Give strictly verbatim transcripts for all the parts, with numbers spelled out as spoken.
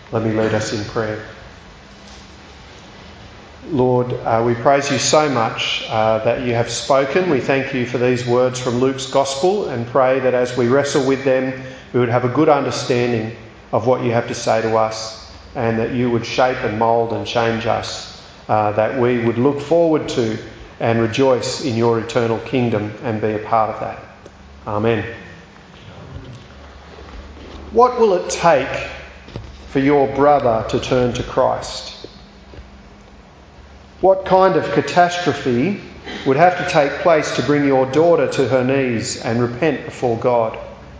Let me lead us in prayer. Lord, uh, we praise you so much uh, that you have spoken. We thank you for these words from Luke's Gospel and pray that as we wrestle with them, we would have a good understanding of what you have to say to us, and that you would shape and mould and change us, uh, that we would look forward to and rejoice in your eternal kingdom and be a part of that. Amen. What will it take for your brother to turn to Christ? What kind of catastrophe would have to take place to bring your daughter to her knees and repent before God?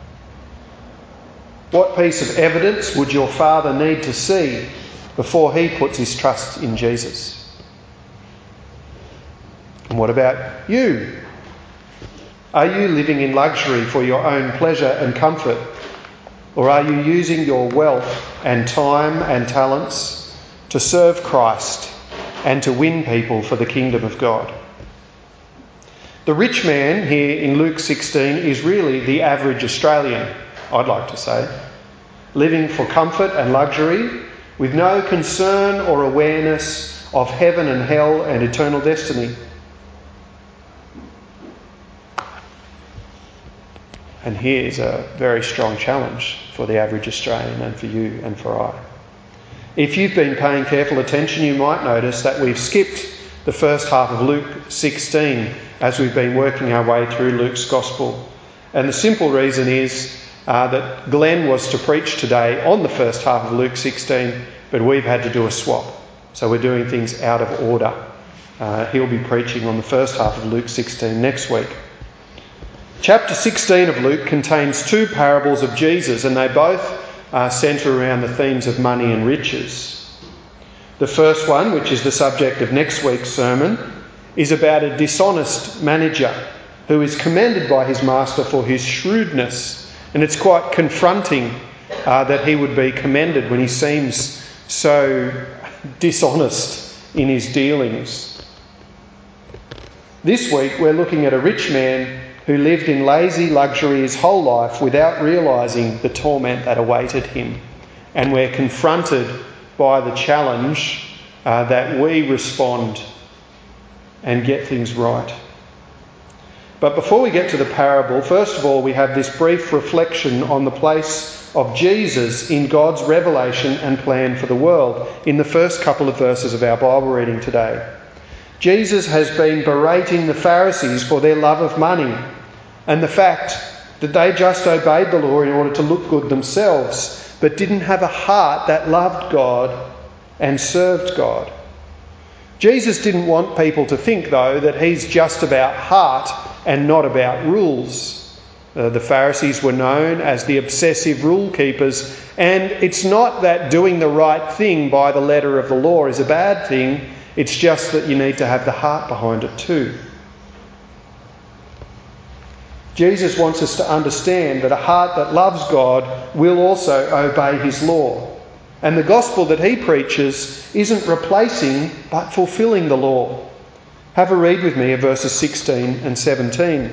What piece of evidence would your father need to see before he puts his trust in Jesus? And what about you? Are you living in luxury for your own pleasure and comfort? Or are you using your wealth and time and talents to serve Christ and to win people for the kingdom of God? The rich man here in Luke sixteen is really the average Australian, I'd like to say, living for comfort and luxury with no concern or awareness of heaven and hell and eternal destiny. And here's a very strong challenge for the average Australian and for you and for I. If you've been paying careful attention, you might notice that we've skipped the first half of Luke sixteen as we've been working our way through Luke's Gospel. And the simple reason is uh, that Glenn was to preach today on the first half of Luke sixteen, but we've had to do a swap. So we're doing things out of order. Uh, he'll be preaching on the first half of Luke sixteen next week. Chapter sixteen of Luke contains two parables of Jesus, and they both uh, centre around the themes of money and riches. The first one, which is the subject of next week's sermon, is about a dishonest manager who is commended by his master for his shrewdness. And it's quite confronting uh, that he would be commended when he seems so dishonest in his dealings. This week we're looking at a rich man who lived in lazy luxury his whole life without realising the torment that awaited him. And we're confronted by the challenge uh, that we respond and get things right. But before we get to the parable, first of all, we have this brief reflection on the place of Jesus in God's revelation and plan for the world in the first couple of verses of our Bible reading today. Jesus has been berating the Pharisees for their love of money and the fact that they just obeyed the law in order to look good themselves, but didn't have a heart that loved God and served God. Jesus didn't want people to think, though, that he's just about heart and not about rules. Uh, the Pharisees were known as the obsessive rule keepers, and it's not that doing the right thing by the letter of the law is a bad thing, it's just that you need to have the heart behind it too. Jesus wants us to understand that a heart that loves God will also obey his law. And the gospel that he preaches isn't replacing but fulfilling the law. Have a read with me of verses sixteen and seventeen.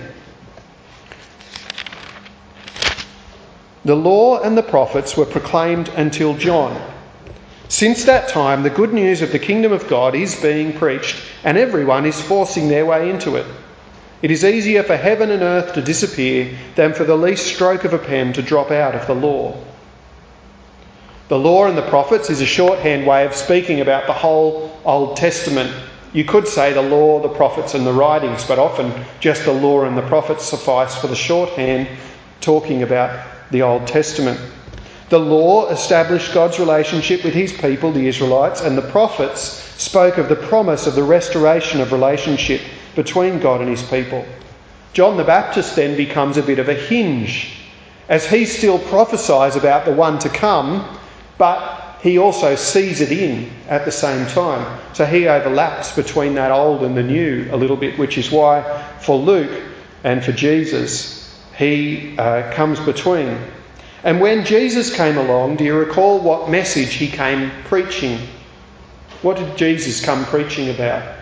The law and the prophets were proclaimed until John. Since that time, the good news of the kingdom of God is being preached, and everyone is forcing their way into it. It is easier for heaven and earth to disappear than for the least stroke of a pen to drop out of the law. The law and the prophets is a shorthand way of speaking about the whole Old Testament. You could say the law, the prophets and the writings, but often just the law and the prophets suffice for the shorthand talking about the Old Testament. The law established God's relationship with his people, the Israelites, and the prophets spoke of the promise of the restoration of relationship between God and his people. John the Baptist then becomes a bit of a hinge, as he still prophesies about the one to come, but he also sees it in at the same time. So he overlaps between that old and the new a little bit, which is why for Luke and for Jesus, he uh, comes between. And when Jesus came along, do you recall what message he came preaching? What did Jesus come preaching about?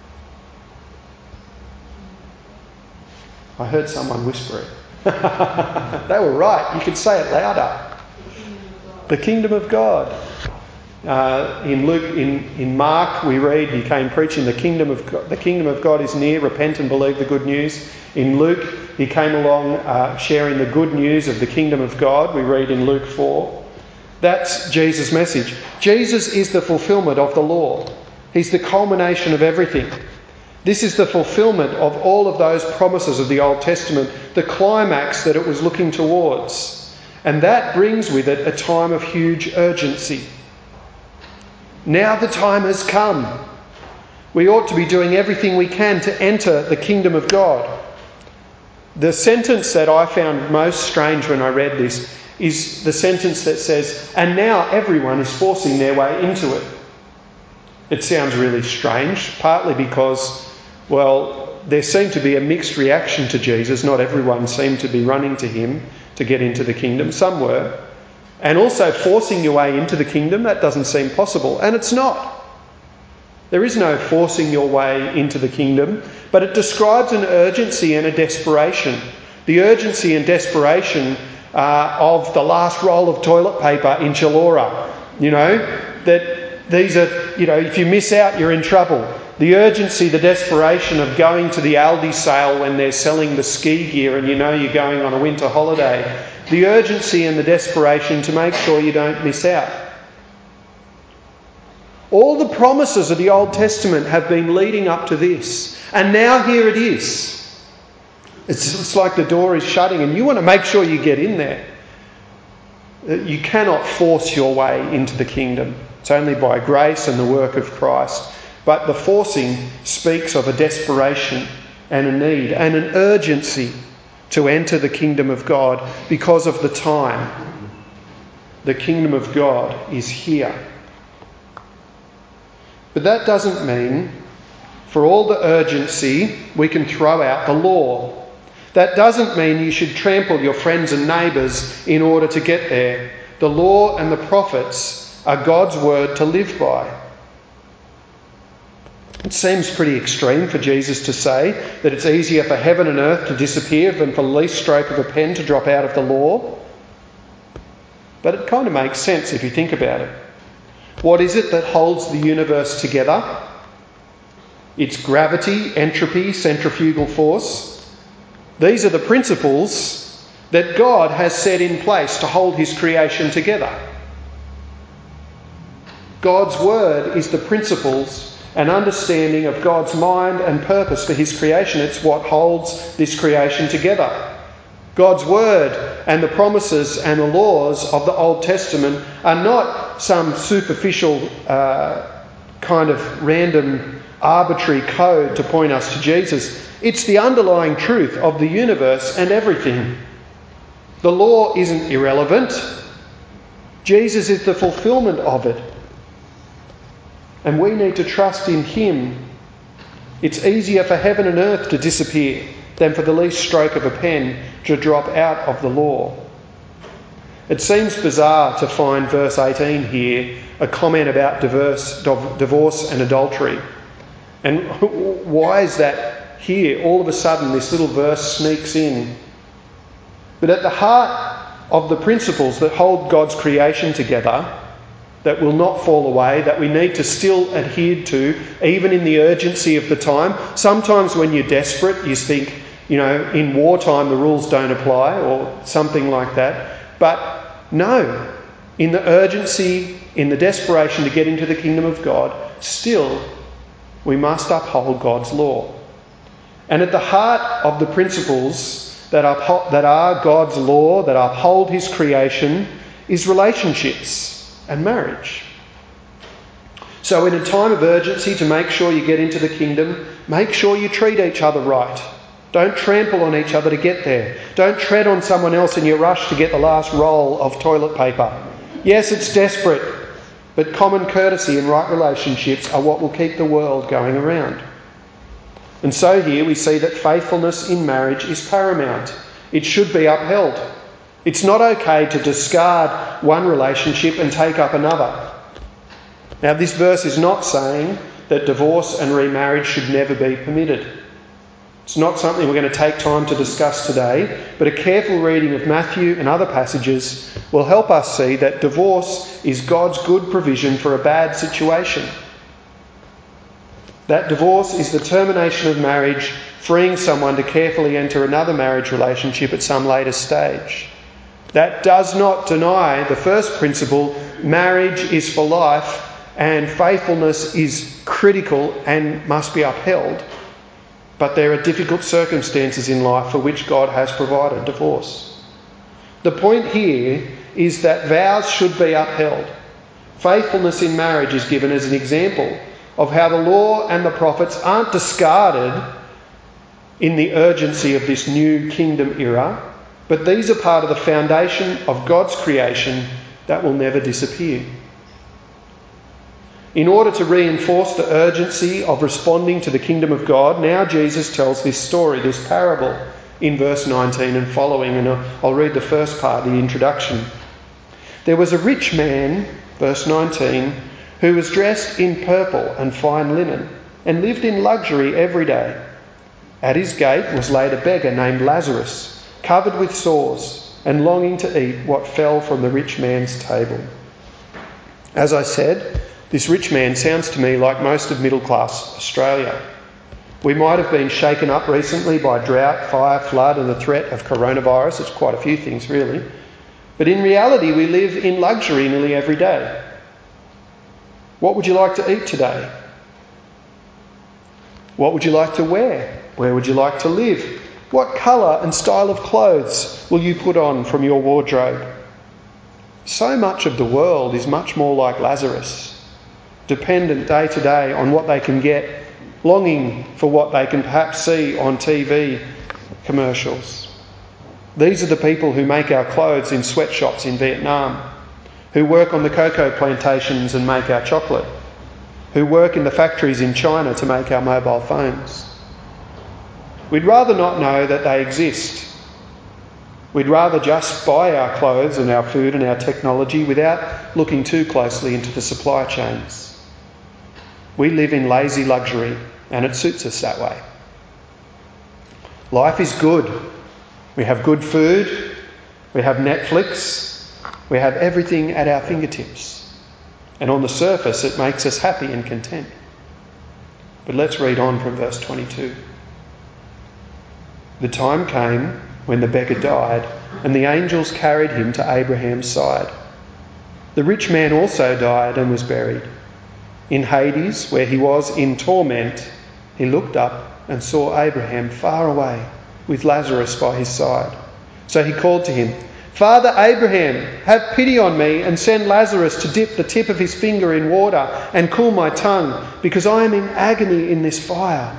I heard someone whisper it. They were right. You could say it louder. The kingdom of God. Uh, in Luke, in, in Mark, we read he came preaching the kingdom of God, the kingdom of God is near. Repent and believe the good news. In Luke, he came along uh, sharing the good news of the kingdom of God. We read in Luke four. That's Jesus' message. Jesus is the fulfilment of the law. He's the culmination of everything. This is the fulfilment of all of those promises of the Old Testament, the climax that it was looking towards. And that brings with it a time of huge urgency. Now the time has come. We ought to be doing everything we can to enter the kingdom of God. The sentence that I found most strange when I read this is the sentence that says, and now everyone is forcing their way into it. It sounds really strange, partly because, well, there seemed to be a mixed reaction to Jesus. Not everyone seemed to be running to him to get into the kingdom. Some were. And also forcing your way into the kingdom, that doesn't seem possible. And it's not. There is no forcing your way into the kingdom, but it describes an urgency and a desperation. The urgency and desperation uh, of the last roll of toilet paper in Chullora. You know, that these are, you know, if you miss out, you're in trouble. The urgency, the desperation of going to the Aldi sale when they're selling the ski gear and you know you're going on a winter holiday. The urgency and the desperation to make sure you don't miss out. All the promises of the Old Testament have been leading up to this. And now here it is. It's, it's like the door is shutting and you want to make sure you get in there. You cannot force your way into the kingdom. It's only by grace and the work of Christ. But the forcing speaks of a desperation and a need and an urgency to enter the kingdom of God because of the time. The kingdom of God is here. But that doesn't mean, for all the urgency, we can throw out the law. That doesn't mean you should trample your friends and neighbours in order to get there. The law and the prophets are God's word to live by. It seems pretty extreme for Jesus to say that it's easier for heaven and earth to disappear than for the least stroke of a pen to drop out of the law. But it kind of makes sense if you think about it. What is it that holds the universe together? It's gravity, entropy, centrifugal force. These are the principles that God has set in place to hold his creation together. God's word is the principles and understanding of God's mind and purpose for his creation. It's what holds this creation together. God's word and the promises and the laws of the Old Testament are not some superficial uh, kind of random arbitrary code to point us to Jesus. It's the underlying truth of the universe and everything. The law isn't irrelevant. Jesus is the fulfilment of it. And we need to trust in him. It's easier for heaven and earth to disappear than for the least stroke of a pen to drop out of the law. It seems bizarre to find verse eighteen here, a comment about divorce, divorce and adultery. And why is that here? All of a sudden this little verse sneaks in. But at the heart of the principles that hold God's creation together, that will not fall away, that we need to still adhere to, even in the urgency of the time. Sometimes when you're desperate, you think, you know, in wartime the rules don't apply or something like that. But no, in the urgency, in the desperation to get into the kingdom of God, still we must uphold God's law. And at the heart of the principles that are, that are God's law, that uphold his creation, is relationships and marriage. So in a time of urgency to make sure you get into the kingdom, make sure you treat each other right. Don't trample on each other to get there. Don't tread on someone else in your rush to get the last roll of toilet paper. Yes, it's desperate, but common courtesy and right relationships are what will keep the world going around. And so here we see that faithfulness in marriage is paramount. It should be upheld. It's not okay to discard one relationship and take up another. Now, this verse is not saying that divorce and remarriage should never be permitted. It's not something we're going to take time to discuss today, but a careful reading of Matthew and other passages will help us see that divorce is God's good provision for a bad situation. That divorce is the termination of marriage, freeing someone to carefully enter another marriage relationship at some later stage. That does not deny the first principle: marriage is for life and faithfulness is critical and must be upheld. But there are difficult circumstances in life for which God has provided divorce. The point here is that vows should be upheld. Faithfulness in marriage is given as an example of how the law and the prophets aren't discarded in the urgency of this new kingdom era, but these are part of the foundation of God's creation that will never disappear. In order to reinforce the urgency of responding to the kingdom of God, now Jesus tells this story, this parable, in verse nineteen and following, and I'll read the first part, the introduction. There was a rich man, verse nineteen, who was dressed in purple and fine linen and lived in luxury every day. At his gate was laid a beggar named Lazarus, covered with sores and longing to eat what fell from the rich man's table. As I said, this rich man sounds to me like most of middle-class Australia. We might have been shaken up recently by drought, fire, flood and the threat of coronavirus. It's quite a few things, really. But in reality, we live in luxury nearly every day. What would you like to eat today? What would you like to wear? Where would you like to live? What colour and style of clothes will you put on from your wardrobe? So much of the world is much more like Lazarus, dependent day to day on what they can get, longing for what they can perhaps see on T V commercials. These are the people who make our clothes in sweatshops in Vietnam, who work on the cocoa plantations and make our chocolate, who work in the factories in China to make our mobile phones. We'd rather not know that they exist. We'd rather just buy our clothes and our food and our technology without looking too closely into the supply chains. We live in lazy luxury, and it suits us that way. Life is good. We have good food, we have Netflix, we have everything at our fingertips. And on the surface, it makes us happy and content. But let's read on from verse twenty-two. The time came when the beggar died, and the angels carried him to Abraham's side. The rich man also died and was buried. In Hades, where he was in torment, he looked up and saw Abraham far away with Lazarus by his side. So he called to him, "Father Abraham, have pity on me and send Lazarus to dip the tip of his finger in water and cool my tongue, because I am in agony in this fire."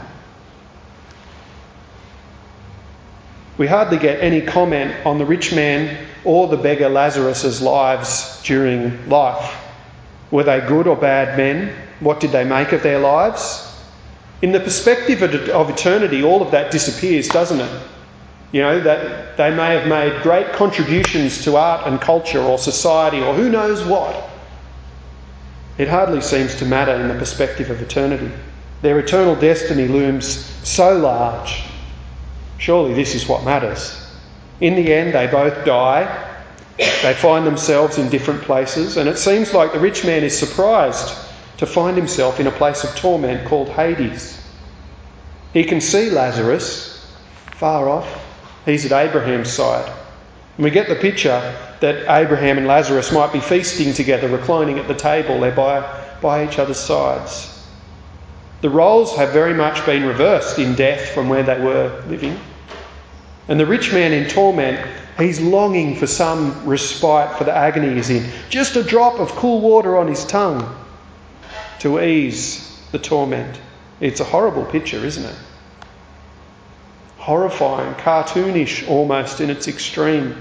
We hardly get any comment on the rich man or the beggar Lazarus's lives during life. Were they good or bad men? What did they make of their lives? In the perspective of eternity, all of that disappears, doesn't it? You know, that they may have made great contributions to art and culture or society or who knows what. It hardly seems to matter in the perspective of eternity. Their eternal destiny looms so large. Surely this is what matters. In the end, they both die. They find themselves in different places, and it seems like the rich man is surprised to find himself in a place of torment called Hades. He can see Lazarus far off. He's at Abraham's side. And we get the picture that Abraham and Lazarus might be feasting together, reclining at the table. They're by, by each other's sides. The roles have very much been reversed in death from where they were living. And the rich man in torment, he's longing for some respite for the agony he's in. Just a drop of cool water on his tongue to ease the torment. It's a horrible picture, isn't it? Horrifying, cartoonish almost in its extreme.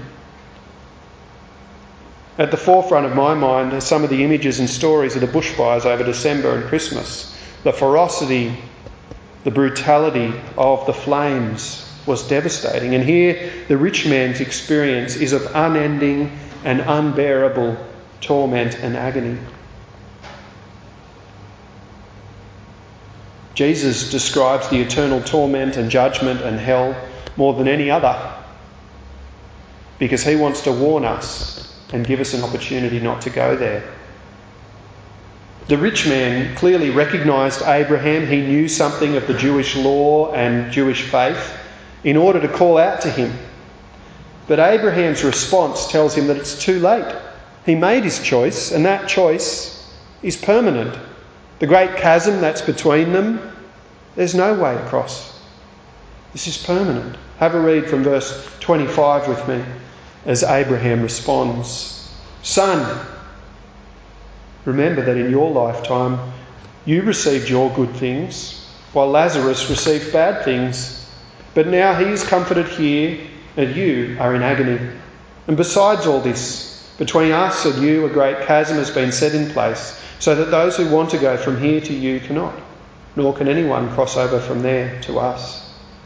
At the forefront of my mind are some of the images and stories of the bushfires over December and Christmas. The ferocity, the brutality of the flames was devastating. And here the rich man's experience is of unending and unbearable torment and agony. Jesus describes the eternal torment and judgment and hell more than any other, because he wants to warn us and give us an opportunity not to go there. The rich man clearly recognised Abraham. He knew something of the Jewish law and Jewish faith in order to call out to him. But Abraham's response tells him that it's too late. He made his choice, and that choice is permanent. The great chasm that's between them, there's no way across. This is permanent. Have a read from verse twenty-five with me as Abraham responds. Son, remember that in your lifetime you received your good things, while Lazarus received bad things. But now he is comforted here, and you are in agony. And besides all this, between us and you a great chasm has been set in place, so that those who want to go from here to you cannot, nor can anyone cross over from there to us.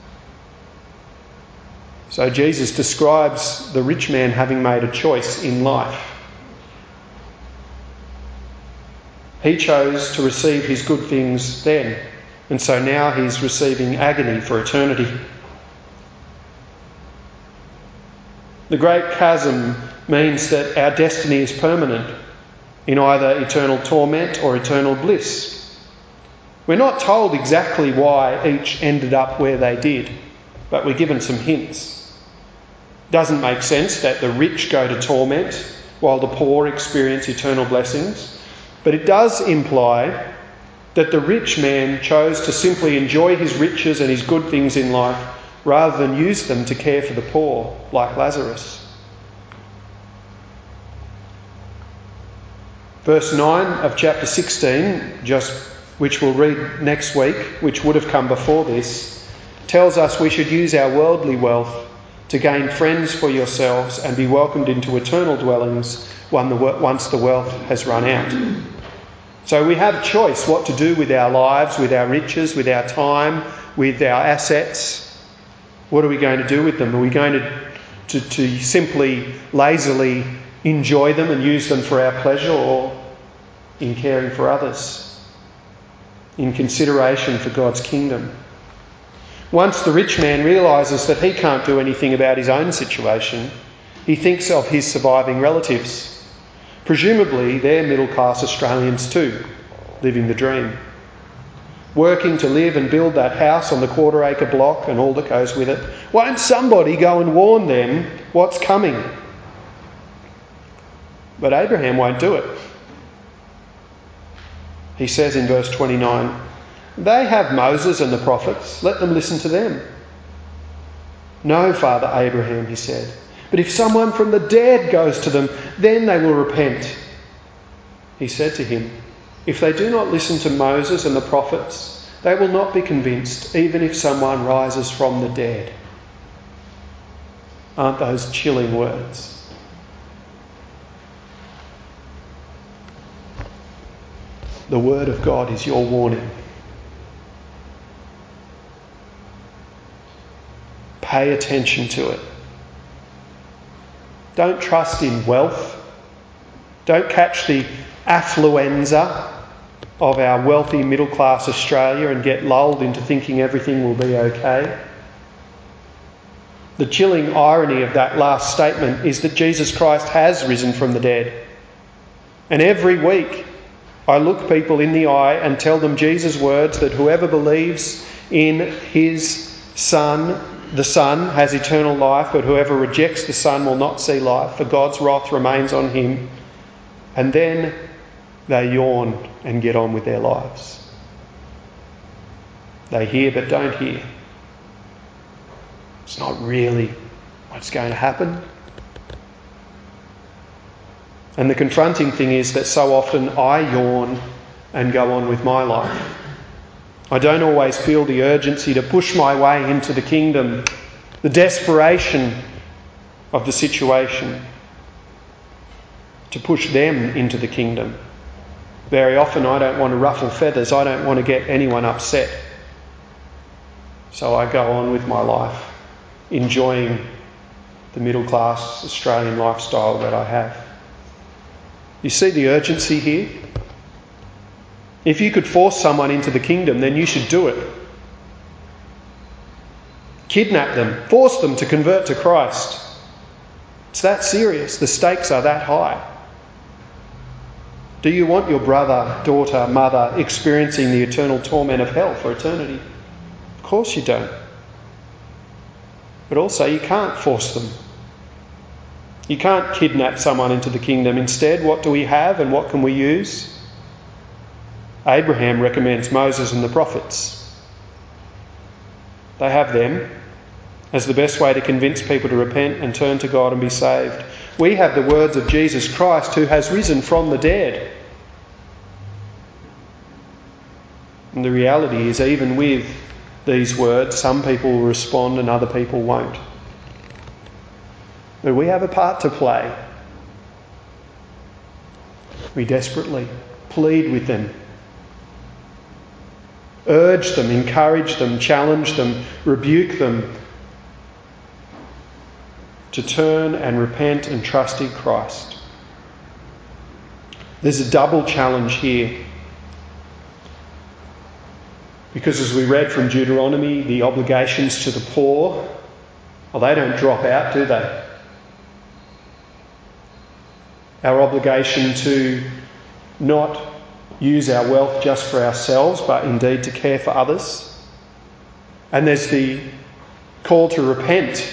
So Jesus describes the rich man having made a choice in life. He chose to receive his good things then, and so now he's receiving agony for eternity. The great chasm means that our destiny is permanent in either eternal torment or eternal bliss. We're not told exactly why each ended up where they did, but we're given some hints. It doesn't make sense that the rich go to torment while the poor experience eternal blessings, but it does imply that the rich man chose to simply enjoy his riches and his good things in life rather than use them to care for the poor, like Lazarus. Verse nine of chapter sixteen, just which we'll read next week, which would have come before this, tells us we should use our worldly wealth to gain friends for yourselves and be welcomed into eternal dwellings once the wealth has run out. So we have a choice what to do with our lives, with our riches, with our time, with our assets. What are we going to do with them? Are we going to, to, to simply lazily enjoy them and use them for our pleasure, or in caring for others, in consideration for God's kingdom? Once the rich man realises that he can't do anything about his own situation, he thinks of his surviving relatives. Presumably they're middle-class Australians too, living the dream, working to live and build that house on the quarter-acre block and all that goes with it. Won't somebody go and warn them what's coming? But Abraham won't do it. He says in verse twenty-nine, they have Moses and the prophets, let them listen to them. No, Father Abraham, he said, but if someone from the dead goes to them, then they will repent. He said to him, if they do not listen to Moses and the prophets, they will not be convinced, even if someone rises from the dead. Aren't those chilling words? The word of God is your warning. Pay attention to it. Don't trust in wealth. Don't catch the affluenza of our wealthy middle-class Australia and get lulled into thinking everything will be okay. The chilling irony of that last statement is that Jesus Christ has risen from the dead. And every week I look people in the eye and tell them Jesus' words that whoever believes in his Son, the Son, has eternal life, but whoever rejects the Son will not see life, for God's wrath remains on him. And then they yawn and get on with their lives. They hear but don't hear. It's not really what's going to happen. And the confronting thing is that so often I yawn and go on with my life. I don't always feel the urgency to push my way into the kingdom, the desperation of the situation, to push them into the kingdom. Very often I don't want to ruffle feathers. I don't want to get anyone upset. So I go on with my life, enjoying the middle-class Australian lifestyle that I have. You see the urgency here? If you could force someone into the kingdom, then you should do it. Kidnap them, force them to convert to Christ. It's that serious. The stakes are that high. Do you want your brother, daughter, mother experiencing the eternal torment of hell for eternity? Of course you don't. But also you can't force them. You can't kidnap someone into the kingdom. Instead, what do we have and what can we use? Abraham recommends Moses and the prophets. They have them as the best way to convince people to repent and turn to God and be saved. We have the words of Jesus Christ, who has risen from the dead. And the reality is, even with these words, some people will respond and other people won't. But we have a part to play. We desperately plead with them, urge them, encourage them, challenge them, rebuke them to turn and repent and trust in Christ. There's a double challenge here. Because as we read from Deuteronomy, the obligations to the poor, well, they don't drop out, do they? Our obligation to not use our wealth just for ourselves, but indeed to care for others. And there's the call to repent.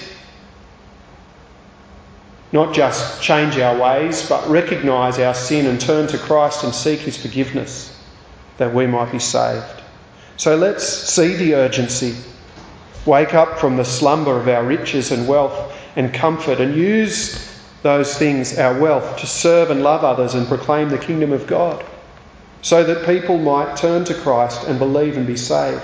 Not just change our ways, but recognise our sin and turn to Christ and seek his forgiveness, that we might be saved. So let's see the urgency. Wake up from the slumber of our riches and wealth and comfort and use those things, our wealth, to serve and love others and proclaim the kingdom of God, so that people might turn to Christ and believe and be saved.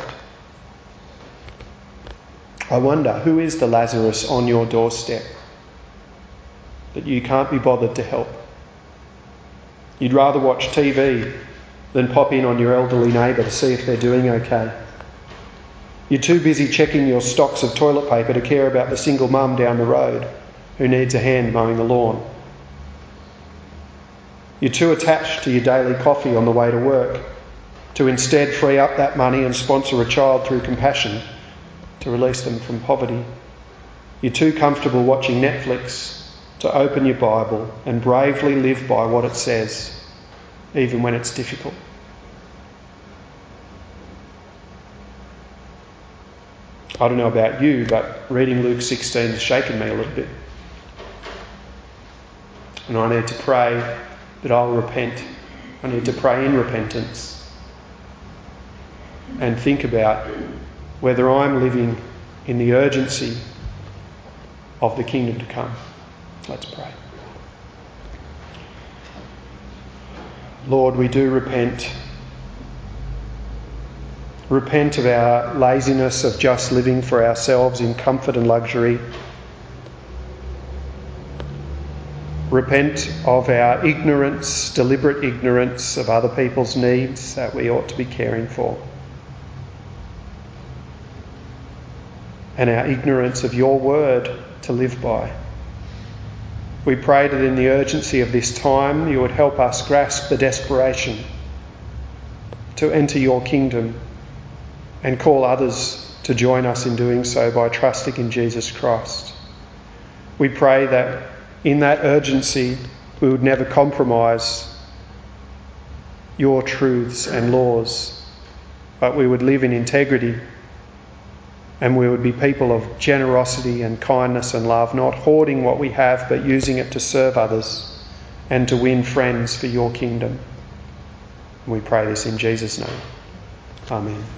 I wonder, who is the Lazarus on your doorstep that you can't be bothered to help? You'd rather watch T V than pop in on your elderly neighbour to see if they're doing okay. You're too busy checking your stocks of toilet paper to care about the single mum down the road who needs a hand mowing the lawn. You're too attached to your daily coffee on the way to work to instead free up that money and sponsor a child through compassion to release them from poverty. You're too comfortable watching Netflix to open your Bible and bravely live by what it says, even when it's difficult. I don't know about you, but reading Luke sixteen has shaken me a little bit. And I need to pray that I'll repent. I need to pray in repentance and think about whether I'm living in the urgency of the kingdom to come. Let's pray. Lord, we do repent. Repent of our laziness of just living for ourselves in comfort and luxury. Repent of our ignorance, deliberate ignorance of other people's needs that we ought to be caring for. And our ignorance of your word to live by. We pray that in the urgency of this time you would help us grasp the desperation to enter your kingdom and call others to join us in doing so by trusting in Jesus Christ. We pray that in that urgency we would never compromise your truths and laws, but we would live in integrity and we would be people of generosity and kindness and love, not hoarding what we have but using it to serve others and to win friends for your kingdom. We pray this in Jesus' name. Amen.